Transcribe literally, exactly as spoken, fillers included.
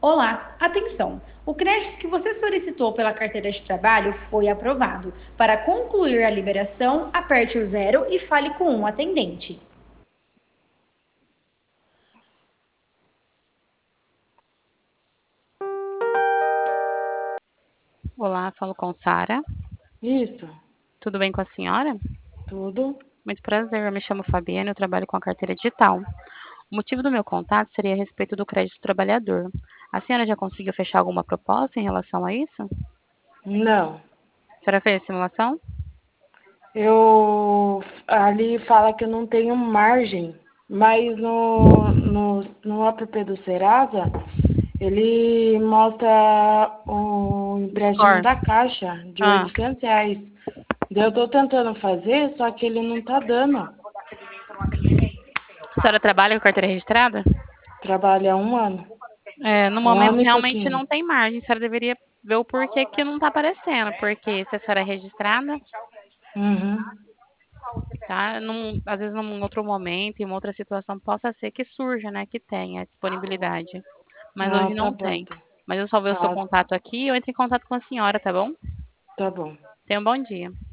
Olá, atenção! O crédito que você solicitou pela carteira de trabalho foi aprovado. Para concluir a liberação, aperte o zero e fale com um atendente. Olá, falo com Sara. Isso, Tudo bem com a senhora? tudo. Muito prazer, eu me chamo Fabiana, eu trabalho com a carteira digital. O motivo do meu contato seria a respeito do crédito trabalhador. A senhora já conseguiu fechar alguma proposta em relação a isso? A Não, senhora fez a simulação? eu ali fala que eu não tenho margem, mas no, no, no app do Serasa ele mostra o empréstimo Score. da Caixa de Ah, oitocentos reais. Daí eu tô tentando fazer, só que ele não tá dando. a senhora trabalha com carteira registrada? Trabalha há um ano, É, no um momento ano e realmente pouquinho. não tem margem. A senhora deveria ver o porquê que não está aparecendo. Porque se a senhora é registrada, Uhum. tá? Num, às vezes num outro momento, em uma outra situação, possa ser que surja, né? Que tenha disponibilidade. Mas Ah, hoje tá não bom, tem. então. Mas eu só ver o seu Ah, contato aqui e eu entro em contato com a senhora, tá bom? tá bom. Tenha um bom dia.